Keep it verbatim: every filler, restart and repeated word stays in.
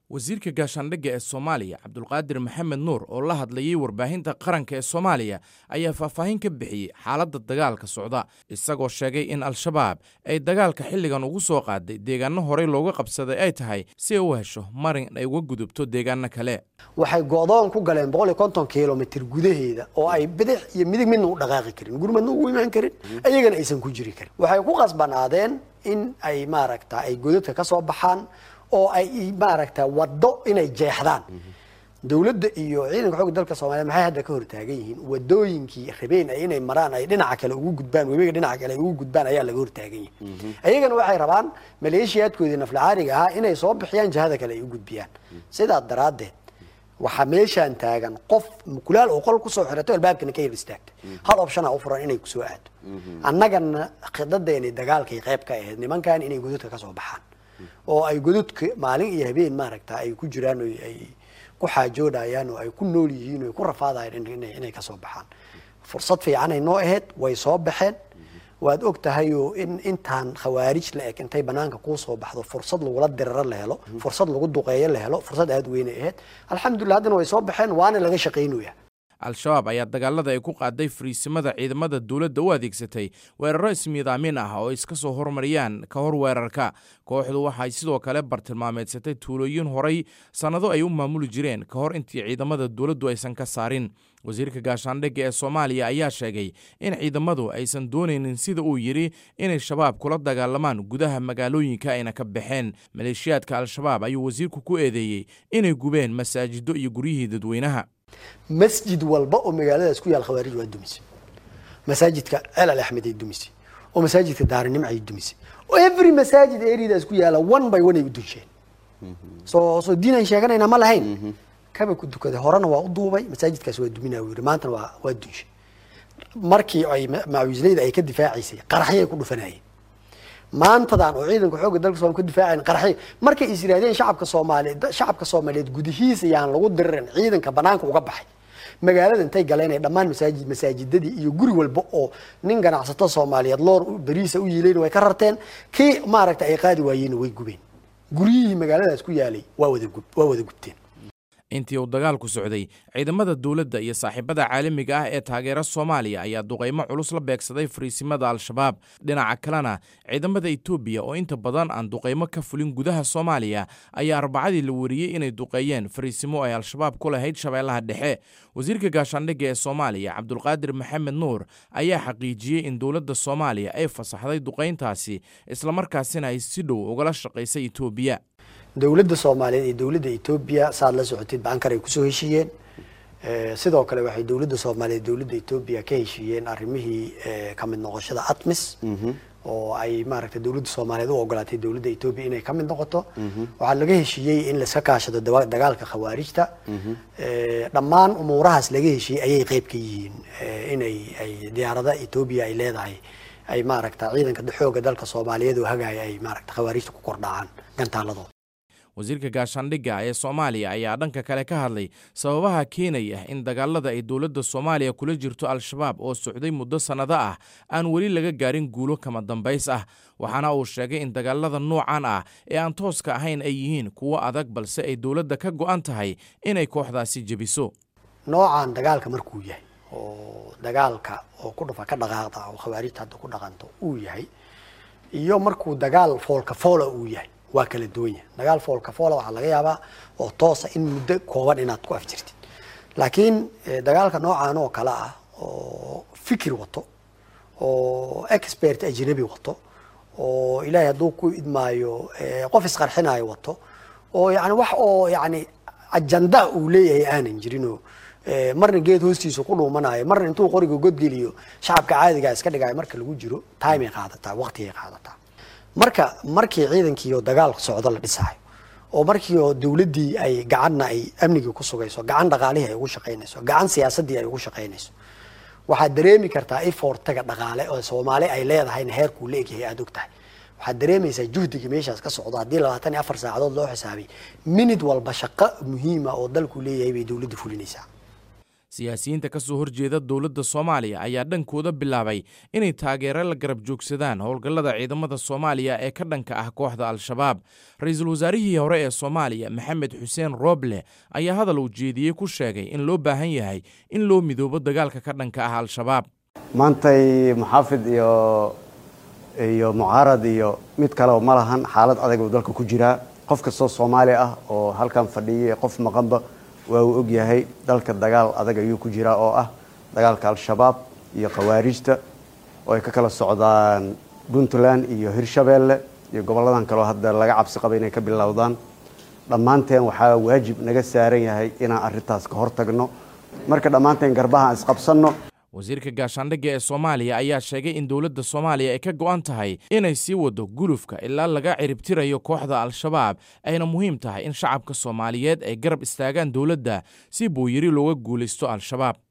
wasiirka gaashaandhigga ee Soomaaliya Cabdulqaadir Maxamed Nuur oo la hadlayay warbaahinta qaranka ee Soomaaliya ayaa faahfaahin ka bixiyay xaaladda dagaalka socda isagoo sheegay in al-shabaab ay dagaalka xilligan ugu soo qaaday deegaano horey looga qabsaday ay tahay si ay u hesho marin ay uga gudubto deegaano kale waxay go'doon ku galeen boqol iyo konton kiiloomitir gudaheeda oo ay bidix iyo midig midna u dhaqaaqi karin gurmadna u iman karin ayagana aysan ku jiri karin waxay ku qasbanaadeen in ay maaragtaa ay godadka ka soo baxaan oo ay maaragtaa wado inay jeexdaan dawladda iyo ciidanka xoogga dalka Soomaaliya maxay hadda ka hortaagan yihiin wadooyinkii rabeen ay inay maraan ay dhinaca kale ugu gudbaan webiga dhinaca kale ugu gudbaan ayaa laga hortaagan yahay ayagana waxay rabaan maleeshiyaadkoodii naflacaariga ah inay soo bixiyaan jihada kale ay u gudbiyaan sidaa daraadeed waxa meeshan taagan qof mukulaal oo qol ku soo xirato albaabkana ka istaagtay hal option ah u furan inay ku soo aado annagana qidadeena dagaalkay qayb ka ahayd nimankan inay godadka ka soo baxaan oo ay godadka maalin iyo habeen maaragtaa ay ku jiraan oo ay ku xaajoodayaan oo ay ku nool yihiin oo ku rafaadayaan inay inay ka soo baxaan fursad fiican ay noo ahayd way soo baxeen waad og tahay oo in intaan khawaarij la eg intay banaanka ku soo baxdo fursad lagu la dirar la helo fursad lagu duqeeyo la helo fursad aad weyn ahayd alxamdulillah hadana way soo baxeen waana laga shaqeynaya al-shabaab ayaa dagaalada ay ku qaaday fariisimada ciidamada dawladda u adeegsatay weeraro ismiidaamin ah oo iska soo hormariyaan ka hor weerarka kooxdu waxay sidoo kale bartilmaameedsatay tuulooyin horay sanado ay u maamuli jireen ka hor intii ciidamada dawladdu aysan ka saarin wasiirka gaashaandhigga ee Soomaaliya ayaa sheegay in ciidamadu aysan doonaynin sida uu yiri inay shabaab kula dagaalamaan gudaha magaalooyinka ayna ka baxeen maleeshiyaadka al-shabaab ayuu wasiirku ku eedeeyay inay gubeen masaajido iyo guryihii dadweynaha مسجد والبا ومقالة اسكو يا الخوارج والدمسي مساجد كعلى الأحمد الدمسي ومساجد كدار النمع الدمسي وإفري مساجد أريد اسكو يا لا one by one يقدون شيء so so دينا إنشاءنا إنما لهين كم كنت كده هرانا وأضوبي مساجد كسوة الدمينا ورمانتنا وادون شيء مركي أي مع وزليد أي كدفاع عيسى قرحية كله فناي ما انتظرنا وعيدنا كحوق الدرك صوم كدفاع عن قرحية مركي إسرائيليين شعب كصومالي شعب كصومالي جودهيس يعني لو درن عيدنا كبنانك وقبحي magaalada intay galeen ay dhamaan masaajid masaajidadii iyo guri walba oo nin ganacsato Soomaaliyeed loor bariisa u yiileen way ka rarteen kii maaragta ay qaadi waayeen way gubeen guriyihii magaaladaas ku yaalay waa wada gub waa wada gubteen intii uu dagaalku socday ciidamada dawladda iyo saaxiibada caalamiga ah ee taageera Soomaaliya ayaa duqeymo culus la beegsaday fariisimada al-shabaab dhinaca kalena ciidamada Itoobiya oo inta badan aan duqeymo ka fulin gudaha Soomaaliya ayaa arbacadii la wariyay inay duqeeyeen fariisimo ay al-shabaab ku lahayd shabeellaha dhexe wasiirka gaashaandhigga ee Soomaaliya Cabdulqaadir Maxamed Nuur ayaa xaqiijiyay in dawladda Soomaaliya ay fasaxday duqeyntaasi isla markaasina ay si dhow uga shaqeysay Itoobiya dawladda Soomaaliyeed iyo dawladda Itoobiya saad la socotid baankar ay ku soo heshiiyeen ee sidoo kale waxay dawladda Soomaaliyeed dawladda Itoobiya ka heshiiyeen arrimihii ka mid noqoshada ATMIS oo ay maaragtay dawladda Soomaaliyeed u ogolaatay dawladda Itoobiya inay ka mid noqoto waxa laga heshiiyay in la sakaashado dagaalka khawaarijta ee dhammaan umuurahaas laga heshiiyay ayay qayb ka yihiin inay ay diyaarada Itoobiya ay leedahay ay maaragtay ciidanka xoogga dalka Soomaaliyeed oo hagaaya ay maaragtay khawaarijta ku kordhacaan gantaalado wasiirka gaashaandhigga ee Soomaaliya ayaa dhanka kale ka hadlay sababaha keenaya in dagaalada ay dawladda Soomaaliya kula jirto al-shabaab oo socday muddo sanado ah aan wali laga gaarin guulo kama dambays ah waxaana uu sheegay in dagaalada noocan ah ee aan tooska ahayn ay yihiin kuwo adag balse ay dawladda ka go'an tahay inay kooxdaasi jabiso noocan dagaalka markuu yahay oo dagaalka oo ku dhafa ka dhaqaaqda oo khawaarijta hadda ku dhaqanto uu yahay iyo markuu dagaal foolka foola uu yahay waa kala duwan yahay dagaal foolka foola waxa laga yaabaa oo toos in muddo kooban inaad ku afjirtid laakiin dagaalka noocan oo kala ah oo fikir wato oo expert ajnabi wato oo ilaahay haduu ku idmaayo qof isqarxinayo wato oo yaani wax oo yaani ajanda uu leeyahay aanan jirino marna geed hoostiisa ku dhuumanayo marna intuu qoriga godgeliyo shacabka caadiga iska dhigayo marka lagu jiro time ay qaadataa waqti ay qaadataa marka markii ciidankii oo dagaal socdo la dhisay oo markii oo dawladii ay gacanna ay amniga ku sugayso gacan dhaqaalihi ay ugu shaqeynayso gacan siyaasadii ay ugu shaqeynayso waxa dareemi kartaa effortaga dhaqaale oo Soomaali ay leedahay heerku leeyahay aad ogtahay waxa dareemaysaa juhdiga meeshaas ka socdo hadii labaatan iyo afar saacadood loo xisaabay minute walba shaqo muhiim ah oo dalku leeyahay bay dawladdu fulinaysaa siyaasiyiinta ka soo horjeeda dowladda Soomaaliya ayaa dhankooda bilaabay inay taageero la garab joogsadaan howlgallada ciidamada Soomaaliya ee ka dhanka ah kooxda Al-Shabaab. Ra'iisul wasaarihii hore ee Soomaaliya Maxamed Xuseen Roble ayaa hadal uu jeediyey ku sheegay in loo baahan yahay in loo midoobo dagaalka ka dhanka ah Al-Shabaab. maantay muxaafid iyo iyo mucaarad iyo mid kale ma lahan xaalad adag oo dalka ku jira. qof kastoo Soomaali ah oo halkan fadhiyay qof maqanba waa uu og yahay dalka dagaal adag ayuu ku jira oo ah dagaalka Al-Shabaab iyo khawaarijta oo ay ka kala socdaan Puntland iyo Hirshabeelle iyo goboladan kale oo hadda laga cabsi qabo inay ka bilowdaan. dhammaanteen waxaa waajib naga saaran yahay inaan arrintaas ka hortagno marka dhammaanteen garbaha isqabsanno. wasiirka gaashaandhigga ee Soomaaliya ayaa sheegay in dowladda Soomaaliya ay ka go'an tahay inay sii wado gulufka ilaa laga ciribtirayo kooxda Al-Shabaab ayna muhiim tahay in shacabka Soomaaliyeed ay garab istaagaan dowladda si buu yiri looga guulaysto Al-Shabaab.